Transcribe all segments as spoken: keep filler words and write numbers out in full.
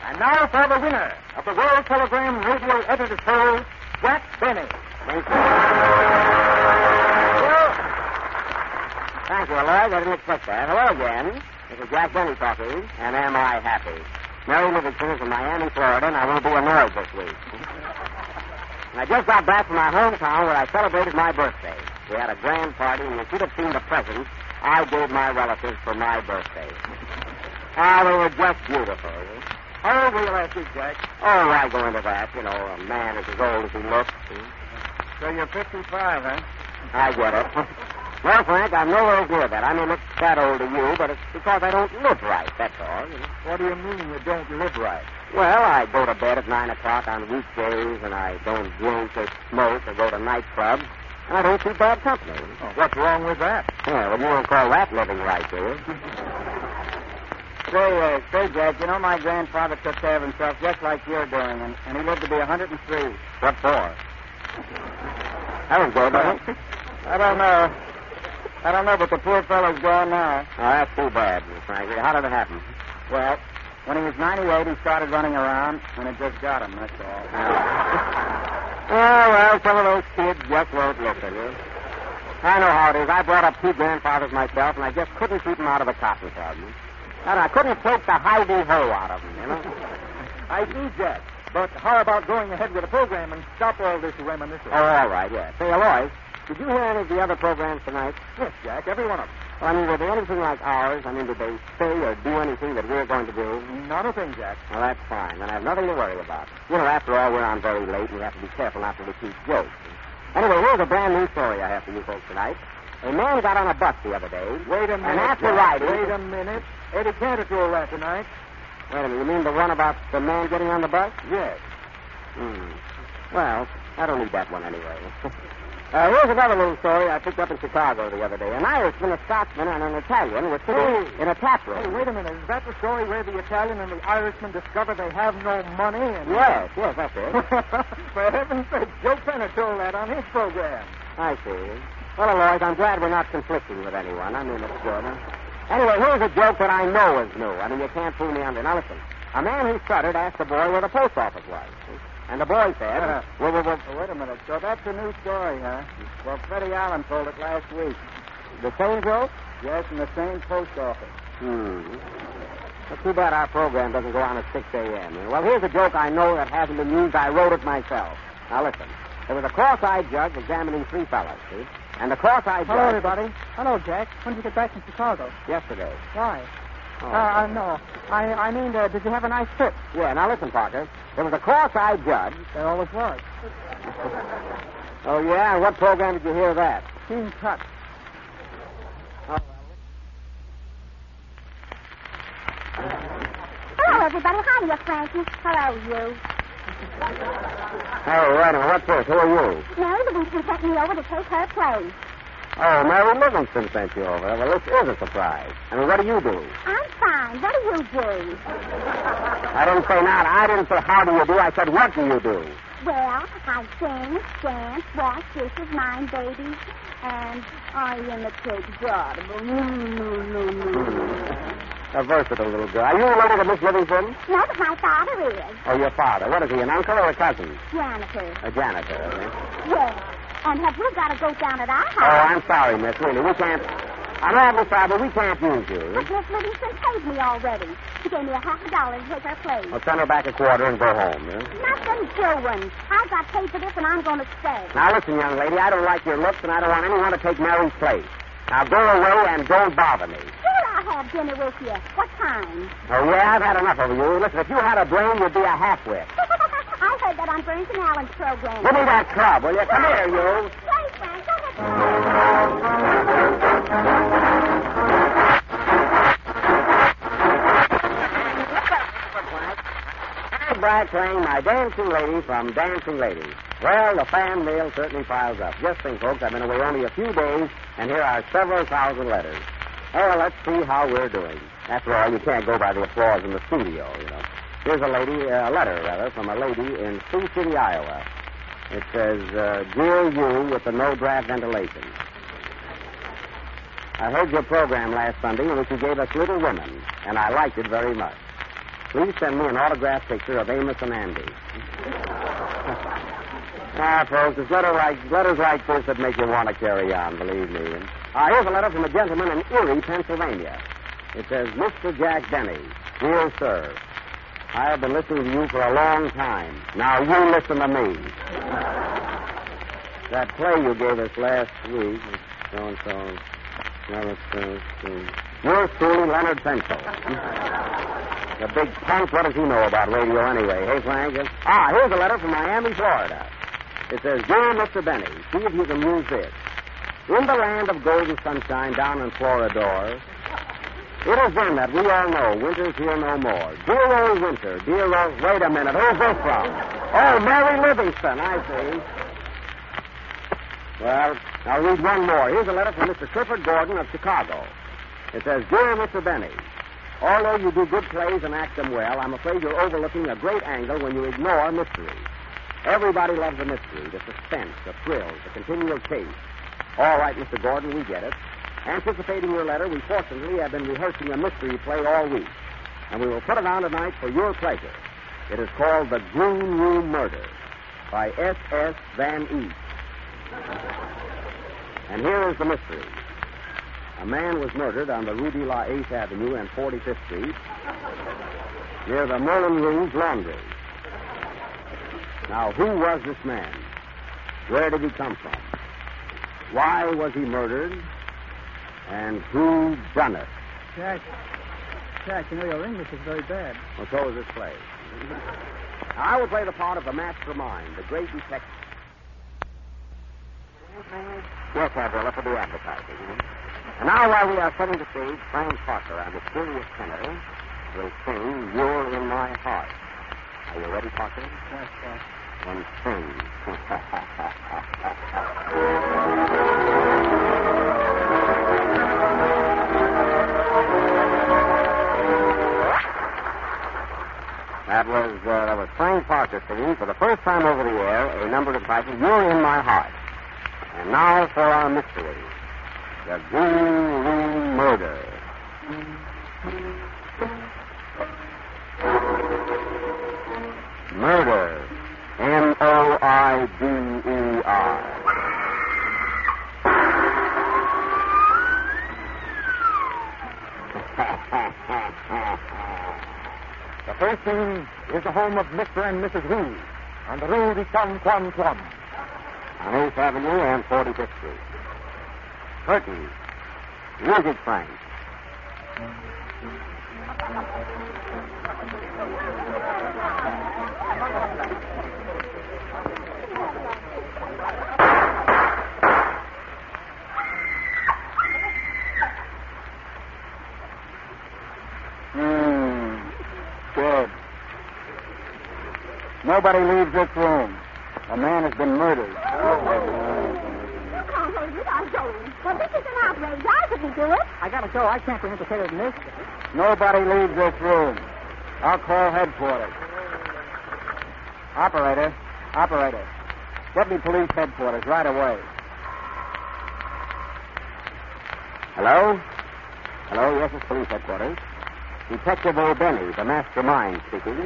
And now for the winner of the World Telegram Radio Editor's Poll, Jack Benny. Thank you. Thank you, Lloyd. I didn't expect that. Hello again. This is Jack Benny talking, and am I happy? Mary Livingston is from Miami, Florida, and I won't be annoyed this week. And I just got back from my hometown where I celebrated my birthday. We had a grand party, and you should have seen the presents I gave my relatives for my birthday. Ah, they were just beautiful. How old were you last week, Jack? Oh, I go into that. You know, a man is as old as he looks. So you're fifty-five, huh? I get it. Well, Frank, I'm nowhere near that. I may look that old to you, but it's because I don't live right, that's all. You know? What do you mean you don't live right? Well, I go to bed at nine o'clock on weekdays, and I don't drink or smoke or go to nightclubs, and I don't see bad company. Oh, what's wrong with that? Yeah, well, you don't call that living right, do you? Say, uh, say, Jack, you know my grandfather took care of himself just like you're doing, and, and he lived to be one hundred three. What for? That was good, wasn't it? I don't know. I don't know, but the poor fellow's gone now. Oh, that's too bad, Frank. How did it happen? Well, when he was ninety-eight, he started running around, and it just got him, that's all. Oh, oh well, some of those kids just won't listen, you. I know how it is. I brought up two grandfathers myself, and I just couldn't keep them out of the cotton club. And I couldn't take the hidey-ho out of them, you know? I do, Jack. But how about going ahead with the program and stop all this reminiscing? Oh, all right, yeah. Say, Aloy, did you hear any of the other programs tonight? Yes, Jack, every one of them. Well, I mean, were they anything like ours? I mean, did they say or do anything that we're going to do? Not a thing, Jack. Well, that's fine. Then I have nothing to worry about. You know, after all, we're on very late, and we have to be careful not to repeat jokes. Anyway, here's a brand new story I have for you folks tonight. A man got on a bus the other day. Wait a minute. And after Jack, riding... Wait a minute. Eddie Cantor told that tonight. Wait a minute. You mean the one about the man getting on the bus? Yes. Hmm. Well, I don't need that one anyway. uh, here's another little story I picked up in Chicago the other day. An Irishman, a Scotsman, and an Italian were sitting Hey. in a tap room. Hey, wait a minute. Is that the story where the Italian and the Irishman discover they have no money? And... Yes, yes, that's it. For heaven's sake, Joe Penner told that on his program. I see. Well, Aloys, I'm glad we're not conflicting with anyone. I mean, it's good. Anyway, here's a joke that I know is new. I mean, you can't fool me under. Now, listen. A man who stuttered asked the boy where the post office was. And the boy said... Uh, well, well, well, wait a minute. So that's a new story, huh? Well, Freddie Allen told it last week. The same joke? Yes, in the same post office. Hmm. It's too bad our program doesn't go on at six a.m. Well, here's a joke I know that hasn't been used. I wrote it myself. Now, listen. There was a cross-eyed judge examining three fellas, see? And the cross-eyed Hello, judge... everybody. Hello, Jack. When did you get back from Chicago? Yesterday. Why? Oh, uh, uh, no. I, I mean, uh, did you have a nice trip? Yeah, now listen, Parker. There was a cross-eyed judge. There always was. Oh, yeah? And what program did you hear that? Keen cut. Oh, Hello, everybody. Hiya, Frankie. Hello, you. Oh, wait a minute. What's this? Who are you? Mary Livingston sent me over to take her place. Oh, Mary Livingston sent you over. Well, this is a surprise. I mean, what do you do? I'm fine. What do you do? I didn't say not. I didn't say how do you do. I said what do you do? Well, I sing, dance, wash dishes, mind babies, and I imitate God. A versatile little girl. Are you related to Miss Livingston? No, but my father is. Oh, your father. What is he, an uncle or a cousin? Janitor. A janitor, okay. Yes. And have you got to go down at our Oh, house? I'm sorry, miss. Really, we can't... I'm awfully sorry, but we can't use you. But Miss Livingston paid me already. She gave me a half a dollar to take her place. I'll send her back a quarter and go home, yeah? Nothing doing. I got paid for this, and I'm going to stay. Now, listen, young lady, I don't like your looks, and I don't want anyone to take Mary's place. Now, go away and don't bother me. Sure, I'll have dinner with you. What time? Oh, yeah, I've had enough of you. Listen, if you had a brain, you'd be a half-wit. I heard that on Burns and Allen's program. Give me that club, will you? Come here, you. Say, Frank, go ahead. Bragg playing My Dancing Lady from Dancing Lady. Well, the fan mail certainly piles up. Just think, folks, I've been away only a few days, and here are several thousand letters. Oh, well, let's see how we're doing. After all, you can't go by the applause in the studio, you know. Here's a lady, uh, a letter, rather, from a lady in Sioux City, Iowa. It says, uh, Dear you with the no-draft ventilation. I heard your program last Sunday in which you gave us Little Women, and I liked it very much. Please send me an autographed picture of Amos and Andy. Ah, folks, it's letter like, letters like this that make you want to carry on, believe me. And, uh, here's a letter from a gentleman in Erie, Pennsylvania. It says, Mister Jack Benny, dear sir, I have been listening to you for a long time. Now you listen to me. That play you gave us last week, so-and-so, yours truly, Leonard Pencil. The big punk, what does he know about radio anyway? Hey, Frank? Ah, here's a letter from Miami, Florida. It says, Dear Mister Benny, see if you can use this. In the land of golden sunshine down in Floridor, it is then that we all know winter's here no more. Dear old winter, dear old... Wait a minute, who's this from? Oh, Mary Livingston, I see. Well, I'll read one more. Here's a letter from Mister Clifford Gordon of Chicago. It says, Dear Mister Benny, although you do good plays and act them well, I'm afraid you're overlooking a great angle when you ignore mystery. Everybody loves a mystery, the suspense, the thrill, the continual chase. All right, Mister Gordon, we get it. Anticipating your letter, we fortunately have been rehearsing a mystery play all week, and we will put it on tonight for your pleasure. It is called The Green Room Murder by S S Van East. And here is the mystery. A man was murdered on the Rue de la eighth Avenue and forty-fifth Street near the Merlin Rouge Laundry. Now, who was this man? Where did he come from? Why was he murdered? And who done it? Jack, Jack, you know your English is very bad. Well, so is this play. I will play the part of the mastermind, the great detective. Yes, Gabriella, for the advertising. And now, while we are setting the stage, Frank Parker on the mysterious tenor will sing You're in My Heart. Are you ready, Parker? Yes, yes. Then sing. That was, uh, that was Frank Parker singing for the first time over the air a number entitled You're in My Heart. And now for our mystery, The Green Room Murder. Murder. M O I D E R. The first scene is the home of Mister and Missus Rouge on the Rue de San Juan Juan. On eighth Avenue and forty-fifth Street. Curtain. Music, Frank. Hmm. Good. Nobody leaves this room. A man has been murdered. You can't hold it without going. Well, this is an outrage. I couldn't do it. I gotta go. I can't be implicated in this. Nobody leaves this room. I'll call headquarters. Operator, operator, get me police headquarters right away. Hello? Hello, yes, it's police headquarters. Detective O'Benny, the mastermind, speaking.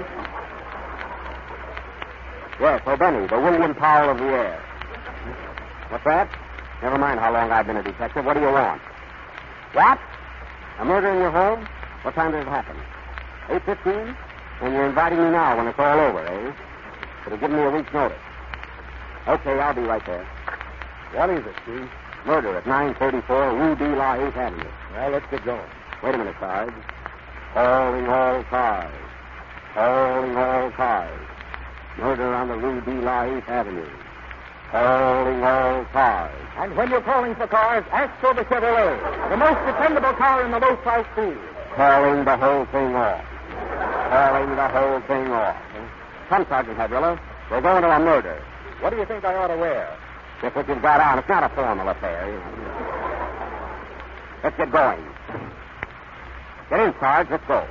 Yes, O'Benny, the William Powell of the air. What's that? Never mind how long I've been a detective. What do you want? What? A murder in your home? What time did it happen? eight fifteen? And you're inviting me now when it's all over, eh? Could have given me a week's notice. Okay, I'll be right there. What is it, Steve? Murder at nine thirty-four Rue de la eighth Avenue. Well, let's get going. Wait a minute, Sarge. Calling all cars. Calling all cars. Murder on the Rue de la eighth Avenue. Calling all cars. And when you're calling for cars, ask for the Chevrolet, the most dependable car in the low-price field. Calling the whole thing off. Calling the whole thing off. Come, Sergeant Hadrilla. We're going to a murder. What do you think I ought to wear? Just what you've got on. It's not a formal affair, you know. Let's get going. Get in, Sarge. Let's go.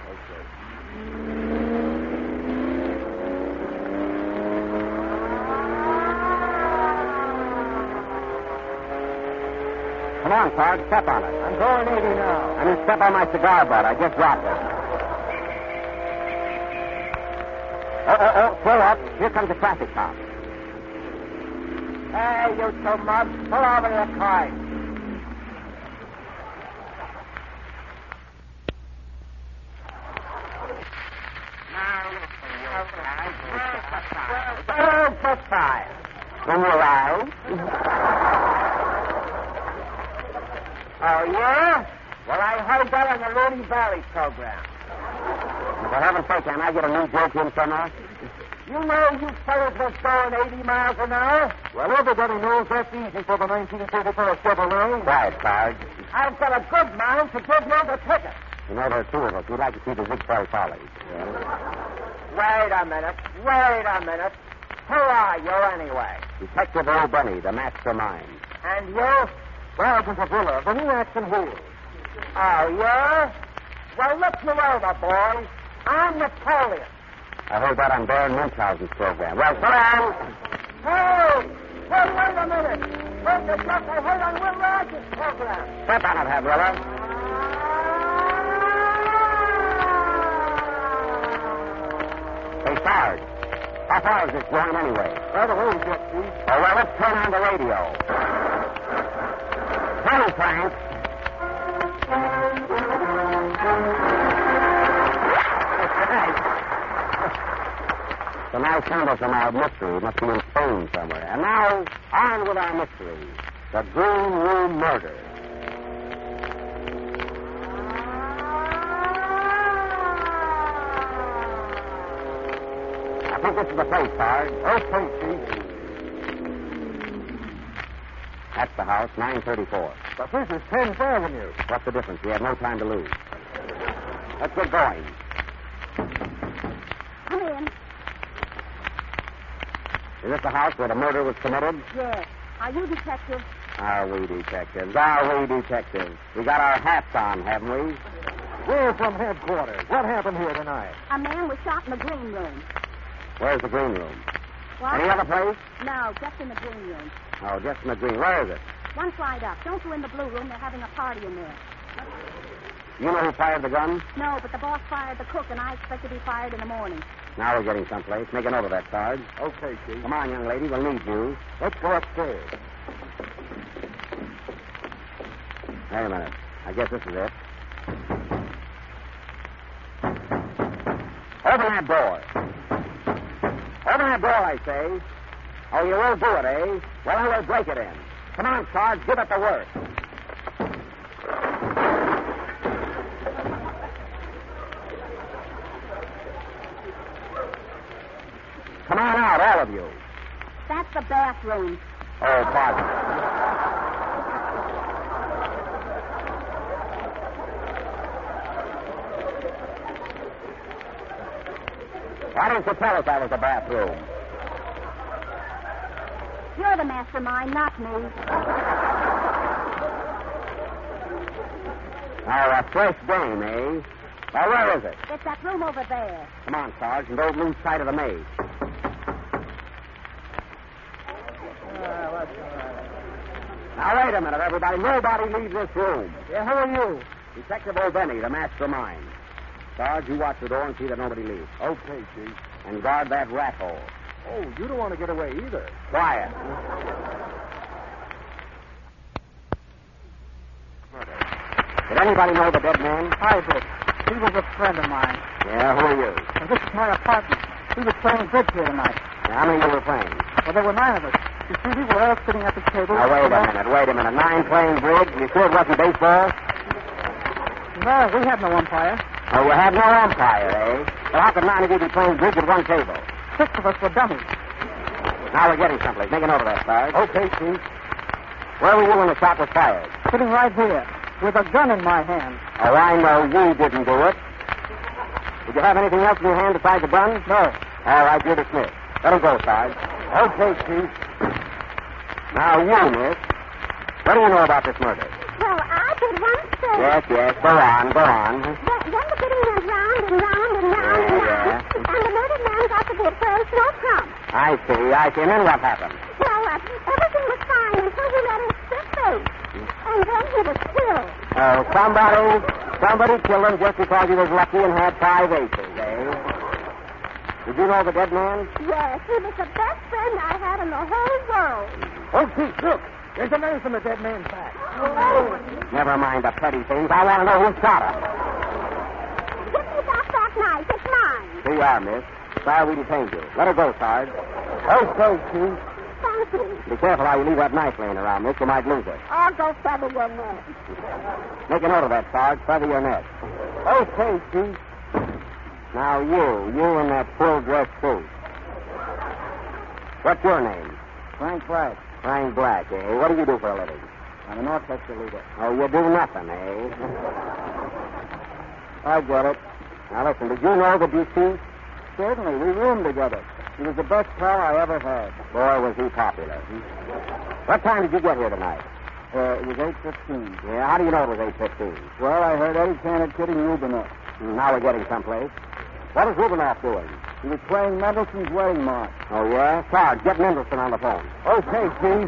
Come on, Sarge. Step on it. I'm going eighty now. I mean, step on my cigar butt. I just dropped it. Oh, oh, oh, slow up. Here comes a traffic cop. Hey, you two mubs, pull over to your car. Where's the fire? When you arrive. Oh, yeah? Well, I heard that on the Looney Valley program. For heaven's sake, can I get a new joke in somewhere? You know you fellas was going eighty miles an hour? Well, everybody knows that's easy for the nineteen thirty-four Chevrolet. Quiet, Sarge. I've got a good mind to give you the ticket. You know, there are two of us. We'd like to see the Ziegfeld Follies. Wait a minute. Wait a minute. Who are you, anyway? Detective O'Benny, the mastermind. And you? Sergeant Avila, the new action wheel. Oh, yeah? Well, look me over, boys. I'm Napoleon. I heard that on Baron Munchausen's program. Well, so long. Hey! Hey, wait a minute. Heard the stuff I heard on Will Rogers' program. Step on it, Avila. Hey, Sarge. How far is this going anyway? Right away, Jet, Chief. Oh, well, let's turn on the radio. Turn it, Frank. So now sample from our mystery. It must be in Spain somewhere. And now, on with our mystery. The Green Room Murder. I think this is the place, Sarge. Okay, Chief. That's the house, nine thirty-four. But this is tenth Avenue. What's the difference? We have no time to lose. Let's get going. Come in. Is this the house where the murder was committed? Yes. Are you detective? Are we detectives? Are we detectives? We got our hats on, haven't we? We're from headquarters. What happened here tonight? A man was shot in the green room. Where's the green room? What? Any other place? No, just in the green room. Oh, just in the green. Where is it? One slide up. Don't go in the blue room. They're having a party in there. You know who fired the gun? No, but the boss fired the cook, and I expect to be fired in the morning. Now we're getting someplace. Make a note of that, Sarge. Okay, Chief. Come on, young lady. We'll need you. Let's go upstairs. Wait a minute. I guess this is it. Open that door. Open that door, I say. Oh, you won't do it, eh? Well, I will break it in. Come on, Sarge. Give it the work. Come on out, all of you. That's the bathroom. Oh, pardon. Why didn't you tell us that was the bathroom? You're the mastermind, not me. Oh, a fresh game, eh? Well, where is it? It's that room over there. Come on, Sarge, and don't lose sight of the maid. Now, wait a minute, everybody. Nobody leave this room. Yeah, who are you? Detective O'Benny, the mastermind. Sarge, you watch the door and see that nobody leaves. Okay, Chief. And guard that rat hole. Oh, you don't want to get away either. Quiet. Did anybody know the dead man? I did. He was a friend of mine. Yeah, who are you? And this is my apartment. He was playing bridge here tonight. Now, how many you were playing? Well, there were nine of us. You see, we were all sitting at the table. Now, wait a minute, wait a minute. Nine playing bridge? You sure it wasn't baseball? No, we had no umpire. Oh, you have no umpire, eh? Well, how could nine of you be playing bridge at one table? Six of us were dummies. Now we're getting someplace. Make a note of that, Sarge. Okay, Chief. Where were you when the shot was fired? Sitting right here, with a gun in my hand. Oh, I know you didn't do it. Did you have anything else in your hand besides the gun? No. All right, you're dismissed. Let him go, Sarge. Okay, Chief. Now, you, miss. What do you know about this murder? Well, I did one thing. Yes, yes. Go on, go on. Then, then the bidding went round and round and round Yeah, and yeah. round. And the murdered man got the bid for his no crumb. I see, I see. And then what happened? Well, uh, everything was fine until he let his stick loose. And then he was killed. Oh, somebody, somebody killed him just because he was lucky and had five aces, eh? Did you know the dead man? Yes, he was the best friend I had in the whole world. Oh, Pete, look. There's a knife in the dead man's back. Oh. Never mind the petty things. I want to know who shot her. Give me back that knife. It's mine. Here you are, miss. Sorry we detained you. Let her go, Sarge. Okay, Chief. Thank you. Be careful how you leave that knife laying around, miss. You might lose it. I'll go feather your neck. Make a note of that, Sarge. Feather your neck. Okay, Chief. Now you, you in that full dress suit. What's your name? Frank Black. Frank Black, eh? What do you do for a living? I'm an orchestra leader. Oh, you do nothing, eh? I get it. Now listen, did you know the deceased? Certainly. We roomed together. He was the best pal I ever had. Boy, was he popular. What time did you get here tonight? Uh, it was eight fifteen. Yeah, how do you know it was eight fifteen? Well, I heard Eddie Tanner kidding Rubinoff. Now we're getting someplace. What is Rubinoff doing? He was playing Mendelssohn's Wedding March. Oh, yeah? Sarge, get Mendelssohn on the phone. Okay, Chief.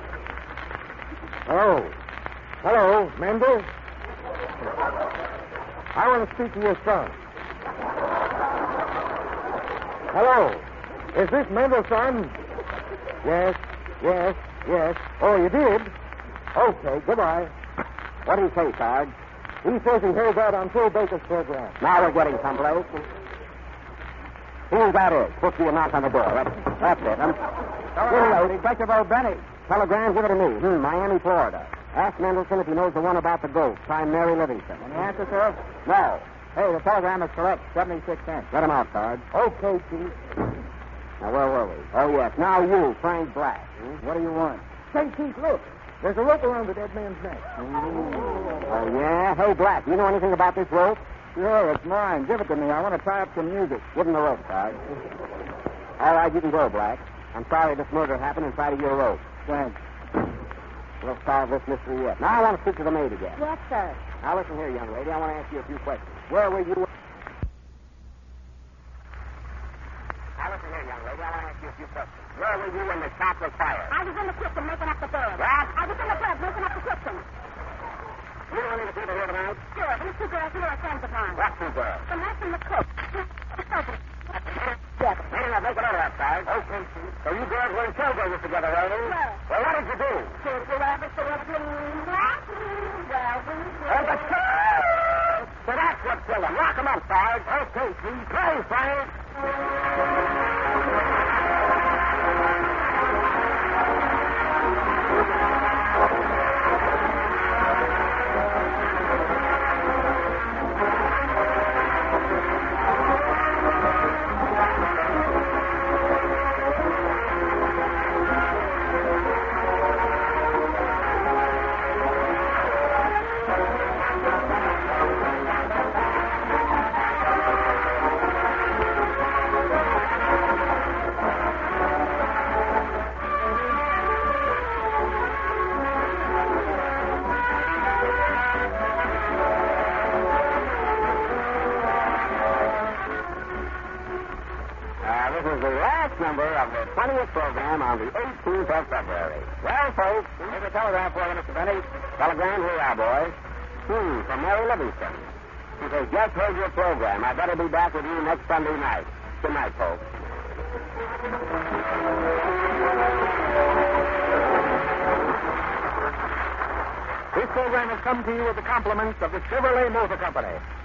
Oh. Hello, Mendel. I want to speak to your son. Hello. Is this Mendelssohn? Yes, yes, yes. Oh, you did? Okay, goodbye. What do you say, Sarge? He says he heard that on Phil Baker's program. Now we're getting someplace. Who that is? Put the knock on the door. That's, that's it. Um, Hello, Detective O'Benny. telegram, give it to me. Hmm, Miami, Florida. Ask Mendelssohn if he knows the one about the ghost. Signed Mary Livingston. Any answer, sir? No. Hey, the telegram is correct. seventy-six cents. Let him out, Sarge. Okay, Chief. Now, where were we? Oh, yes. Now you, Frank Black. Hmm? What do you want? Say, Chief, look. There's a rope around the dead man's neck. Oh, yeah? Hey, Black, you know anything about this rope? Sure, it's mine. Give it to me. I want to tie up some music. Give him the rope, Sarge. All right, you can go, Black. I'm sorry this murder happened inside of your rope. Thanks. We'll solve this mystery yet. Now I want to speak to the maid again. Yes, sir. Now listen here, young lady. I want to ask you a few questions. Where were you? Now listen here, young lady. I want to ask you a few questions. Where were you when the shot was fired? I was in the kitchen making up the bed. What? I was in the bed making up the kitchen. You know any of the people here tonight? Sure, these two girls here are friends of mine. What two girls? The nurse and the cook. The servant. Yes. Maybe I'll make it over that, Sarge. Okay, Chief. So you girls were in tailgaters together, eh? Yes. Well, what did you do? Did you ever see a green black? Well, we did. Oh, but... So that's what killed him. Lock him up, Sarge. Okay, Chief. Play, Frank. Number of the twentieth program on the eighteenth of February. Well, folks, here's a telegram for you, Mister Benny. Telegram, here you are, boys. Hmm, from Mary Livingston. She says, just heard your program. I better be back with you next Sunday night. Good night, folks. This program has come to you with the compliments of the Chevrolet Motor Company,